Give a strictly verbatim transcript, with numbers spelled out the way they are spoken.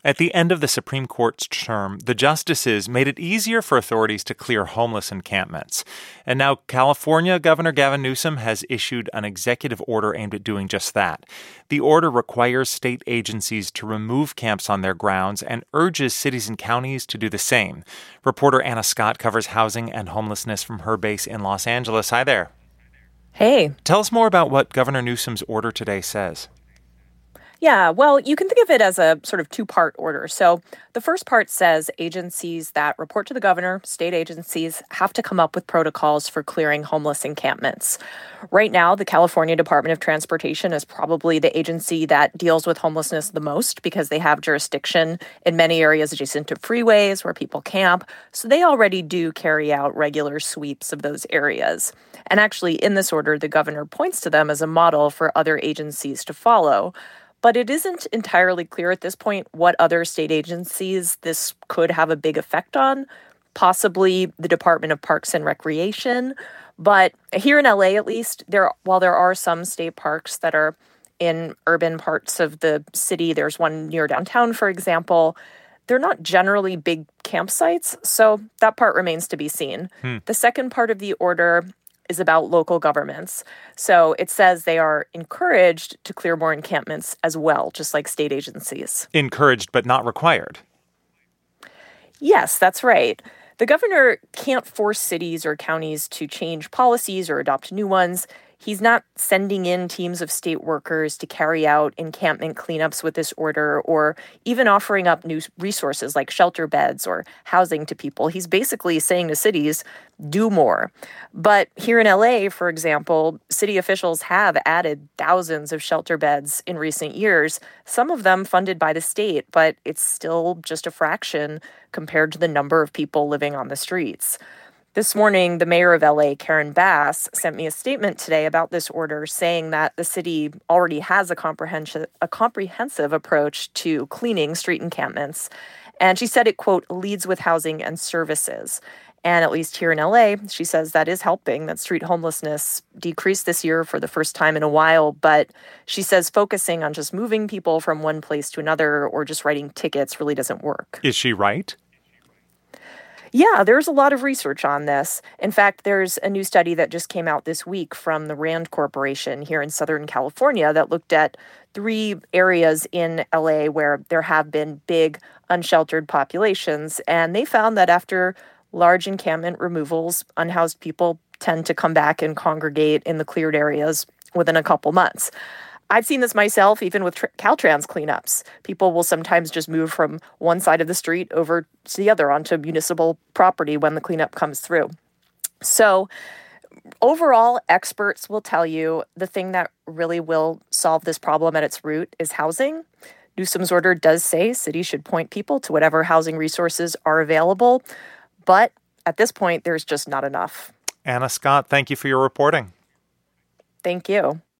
At the end of the Supreme Court's term, the justices made it easier for authorities to clear homeless encampments. And now California Governor Gavin Newsom has issued an executive order aimed at doing just that. The order requires state agencies to remove camps on their grounds and urges cities and counties to do the same. Reporter Anna Scott covers housing and homelessness from her base in Los Angeles. Hi there. Hey. Tell us more about what Governor Newsom's order today says. Yeah, well, you can think of it as a sort of two-part order. So the first part says agencies that report to the governor, state agencies, have to come up with protocols for clearing homeless encampments. Right now, the California Department of Transportation is probably the agency that deals with homelessness the most because they have jurisdiction in many areas adjacent to freeways where people camp. So they already do carry out regular sweeps of those areas. And actually, in this order, the governor points to them as a model for other agencies to follow. But it isn't entirely clear at this point what other state agencies this could have a big effect on, possibly the Department of Parks and Recreation. But here in L A, at least, there while there are some state parks that are in urban parts of the city, there's one near downtown, for example, they're not generally big campsites, so that part remains to be seen. Hmm. The second part of the order is about local governments. So it says they are encouraged to clear more encampments as well, just like state agencies. Encouraged but not required. Yes, that's right. The governor can't force cities or counties to change policies or adopt new ones. He's not sending in teams of state workers to carry out encampment cleanups with this order or even offering up new resources like shelter beds or housing to people. He's basically saying to cities, do more. But here in L A, for example, city officials have added thousands of shelter beds in recent years, some of them funded by the state, but it's still just a fraction compared to the number of people living on the streets. This morning, the mayor of L A, Karen Bass, sent me a statement today about this order saying that the city already has a comprehensive, a comprehensive approach to cleaning street encampments. And she said it, quote, leads with housing and services. And at least here in L A, she says that is helping, that street homelessness decreased this year for the first time in a while. But she says focusing on just moving people from one place to another or just writing tickets really doesn't work. Is she right? Yeah, there's a lot of research on this. In fact, there's a new study that just came out this week from the Rand Corporation here in Southern California that looked at three areas in L A where there have been big unsheltered populations. And they found that after large encampment removals, unhoused people tend to come back and congregate in the cleared areas within a couple months. I've seen this myself, even with Caltrans cleanups. People will sometimes just move from one side of the street over to the other onto municipal property when the cleanup comes through. So overall, experts will tell you the thing that really will solve this problem at its root is housing. Newsom's order does say cities should point people to whatever housing resources are available. But at this point, there's just not enough. Anna Scott, thank you for your reporting. Thank you.